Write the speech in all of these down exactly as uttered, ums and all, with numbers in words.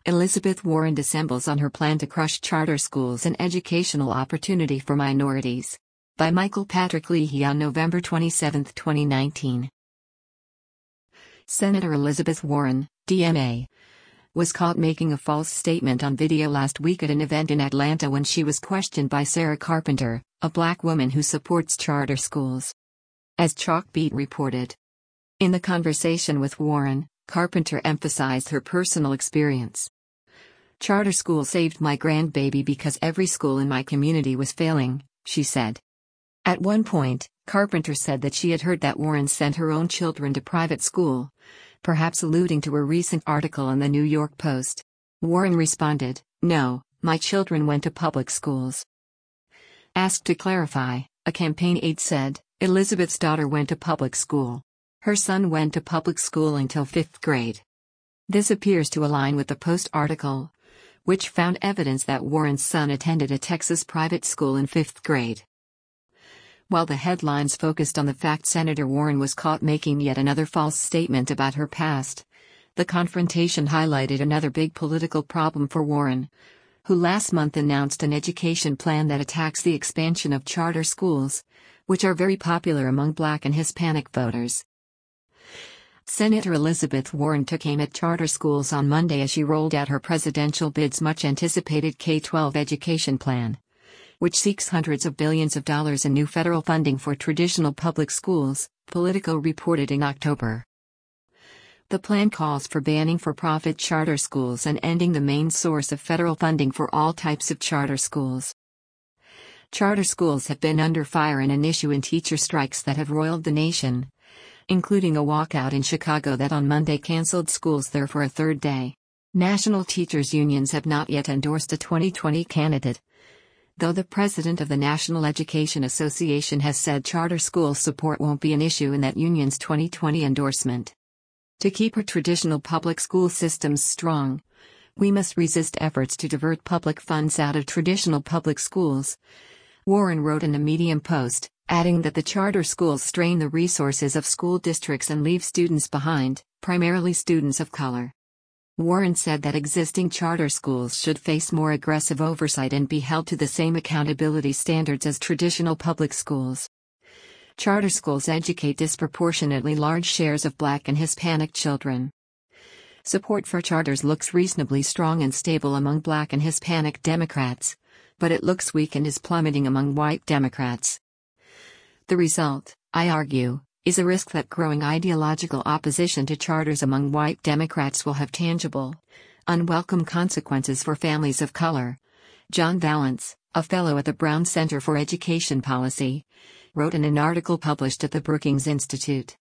Elizabeth Warren dissembles on her plan to crush charter schools and educational opportunity for minorities. By Michael Patrick Leahy on November twenty-seventh, twenty nineteen. Senator Elizabeth Warren, D M A, was caught making a false statement on video last week at an event in Atlanta when she was questioned by Sarah Carpenter, a black woman who supports charter schools. As Chalkbeat reported. In the conversation with Warren, Carpenter emphasized her personal experience. "Charter school saved my grandbaby because every school in my community was failing," she said. At one point, Carpenter said that she had heard that Warren sent her own children to private school, perhaps alluding to a recent article in the New York Post. Warren responded, "No, my children went to public schools." Asked to clarify, a campaign aide said, "Elizabeth's daughter went to public school. Her son went to public school until fifth grade." This appears to align with the Post article, which found evidence that Warren's son attended a Texas private school in fifth grade. While the headlines focused on the fact Senator Warren was caught making yet another false statement about her past, the confrontation highlighted another big political problem for Warren, who last month announced an education plan that attacks the expansion of charter schools, which are very popular among Black and Hispanic voters. Senator Elizabeth Warren took aim at charter schools on Monday as she rolled out her presidential bid's much-anticipated K twelve education plan, which seeks hundreds of billions of dollars in new federal funding for traditional public schools, Politico reported in October. The plan calls for banning for-profit charter schools and ending the main source of federal funding for all types of charter schools. Charter schools have been under fire in an issue in teacher strikes that have roiled the nation, including a walkout in Chicago that on Monday canceled schools there for a third day. National teachers' unions have not yet endorsed a twenty twenty candidate, though the president of the National Education Association has said charter school support won't be an issue in that union's twenty twenty endorsement. To keep our traditional public school systems strong, we must resist efforts to divert public funds out of traditional public schools, Warren wrote in a Medium post, adding that the charter schools strain the resources of school districts and leave students behind, primarily students of color. Warren said that existing charter schools should face more aggressive oversight and be held to the same accountability standards as traditional public schools. Charter schools educate disproportionately large shares of Black and Hispanic children. Support for charters looks reasonably strong and stable among Black and Hispanic Democrats, but it looks weak and is plummeting among white Democrats. The result, I argue, is a risk that growing ideological opposition to charters among white Democrats will have tangible, unwelcome consequences for families of color. John Valance, a fellow at the Brown Center for Education Policy, wrote in an article published at the Brookings Institute.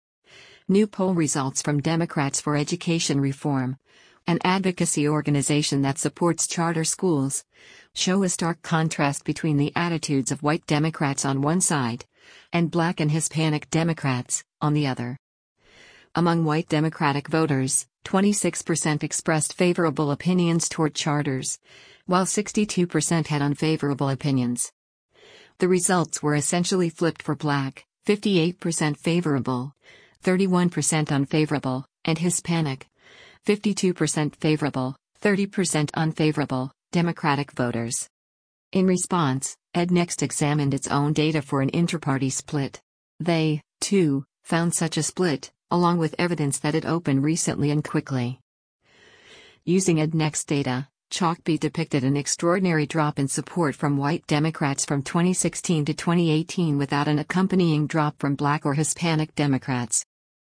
New poll results from Democrats for Education Reform, an advocacy organization that supports charter schools, show a stark contrast between the attitudes of white Democrats on one side and Black and Hispanic Democrats on the other. Among white Democratic voters, twenty-six percent expressed favorable opinions toward charters, while sixty-two percent had unfavorable opinions. The results were essentially flipped for Black, fifty-eight percent favorable, thirty-one percent unfavorable, and Hispanic, fifty-two percent favorable, thirty percent unfavorable, Democratic voters. In response, EdNext examined its own data for an inter-party split. They, too, found such a split, along with evidence that it opened recently and quickly. Using EdNext data, Chalkbeat depicted an extraordinary drop in support from white Democrats from twenty sixteen to twenty eighteen without an accompanying drop from Black or Hispanic Democrats.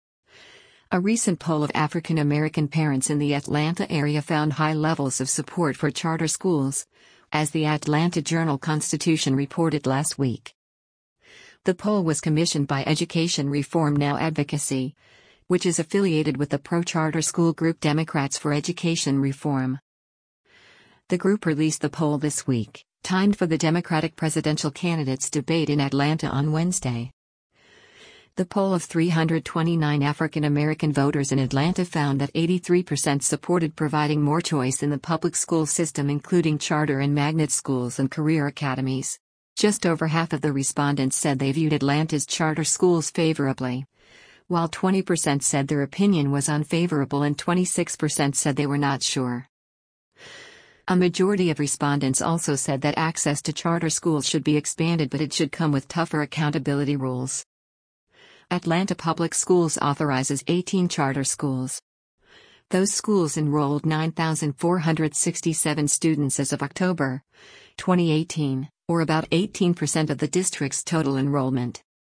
A recent poll of African American parents in the Atlanta area found high levels of support for charter schools, as the Atlanta Journal-Constitution reported last week. The poll was commissioned by Education Reform Now Advocacy, which is affiliated with the pro-charter school group Democrats for Education Reform. The group released the poll this week, timed for the Democratic presidential candidates' debate in Atlanta on Wednesday. The poll of three hundred twenty-nine African American voters in Atlanta found that eighty-three percent supported providing more choice in the public school system, including charter and magnet schools and career academies. Just over half of the respondents said they viewed Atlanta's charter schools favorably, while twenty percent said their opinion was unfavorable and twenty-six percent said they were not sure. A majority of respondents also said that access to charter schools should be expanded, but it should come with tougher accountability rules. Atlanta Public Schools authorizes eighteen charter schools. Those schools enrolled nine thousand four hundred sixty-seven students as of October twenty eighteen, or about eighteen percent of the district's total enrollment.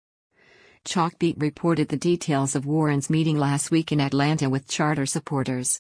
Chalkbeat reported the details of Warren's meeting last week in Atlanta with charter supporters.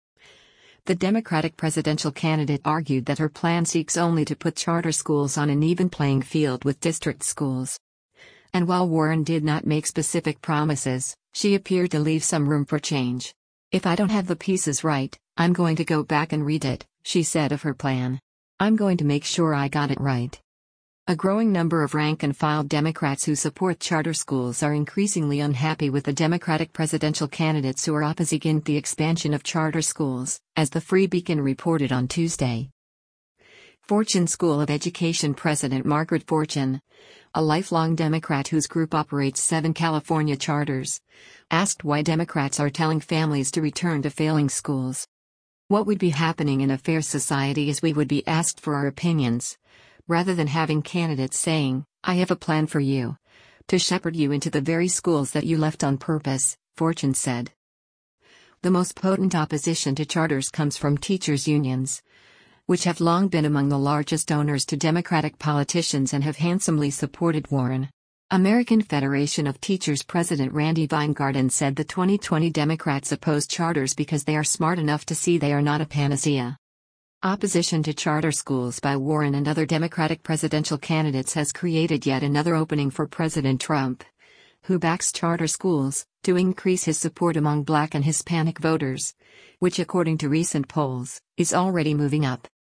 The Democratic presidential candidate argued that her plan seeks only to put charter schools on an even playing field with district schools. And while Warren did not make specific promises, she appeared to leave some room for change. "If I don't have the pieces right, I'm going to go back and read it," she said of her plan. "I'm going to make sure I got it right." A growing number of rank-and-file Democrats who support charter schools are increasingly unhappy with the Democratic presidential candidates who are opposing the expansion of charter schools, as the Free Beacon reported on Tuesday. Fortune School of Education President Margaret Fortune, a lifelong Democrat whose group operates seven California charters, asked why Democrats are telling families to return to failing schools. "What would be happening in a fair society is we would be asked for our opinions, rather than having candidates saying, 'I have a plan for you,' to shepherd you into the very schools that you left on purpose," Fortune said. The most potent opposition to charters comes from teachers' unions, which have long been among the largest donors to Democratic politicians and have handsomely supported Warren. American Federation of Teachers President Randy Weingarten said the twenty twenty Democrats oppose charters because they are smart enough to see they are not a panacea. Opposition to charter schools by Warren and other Democratic presidential candidates has created yet another opening for President Trump, who backs charter schools, to increase his support among Black and Hispanic voters, which according to recent polls, is already moving up.